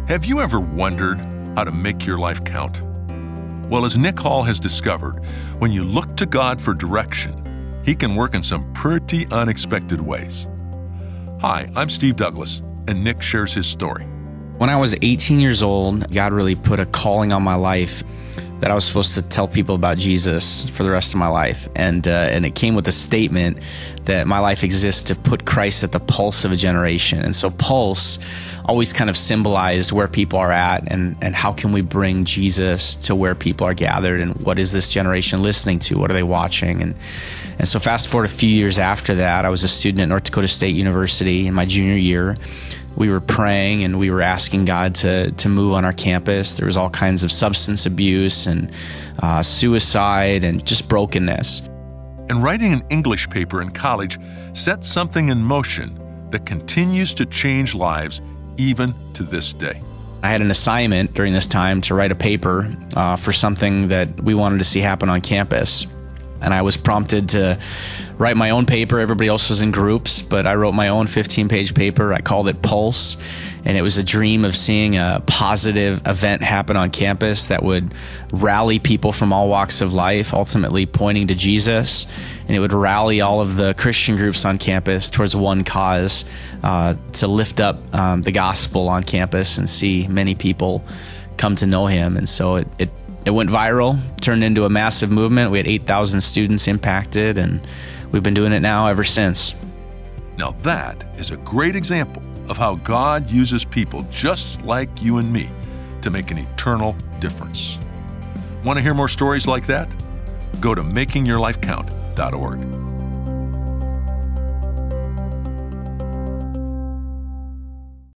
Have you ever wondered how to make your life count? Well, as Nick Hall has discovered, when you look to God for direction, He can work in some pretty unexpected ways. Hi, I'm Steve Douglas, and Nick shares his story. When I was 18 years old, God really put a calling on my life that I was supposed to tell people about Jesus for the rest of my life. And it came with a statement that my life exists to put Christ at the pulse of a generation. And so Pulse always kind of symbolized where people are at and how can we bring Jesus to where people are gathered, and what is this generation listening to? What are they watching? And so fast forward a few years after that, I was a student at North Dakota State University in my junior year. We were praying and we were asking God to move on our campus. There was all kinds of substance abuse and suicide and just brokenness. And writing an English paper in college set something in motion that continues to change lives even to this day. I had an assignment during this time to write a paper for something that we wanted to see happen on campus. And I was prompted to write my own paper. Everybody else was in groups, but I wrote my own 15-page paper. I called it Pulse, and it was a dream of seeing a positive event happen on campus that would rally people from all walks of life, ultimately pointing to Jesus, and it would rally all of the Christian groups on campus towards one cause, to lift up the gospel on campus and see many people come to know Him. And so it went viral, turned into a massive movement. We had 8,000 students impacted, and we've been doing it now ever since. Now that is a great example of how God uses people just like you and me to make an eternal difference. Want to hear more stories like that? Go to makingyourlifecount.org.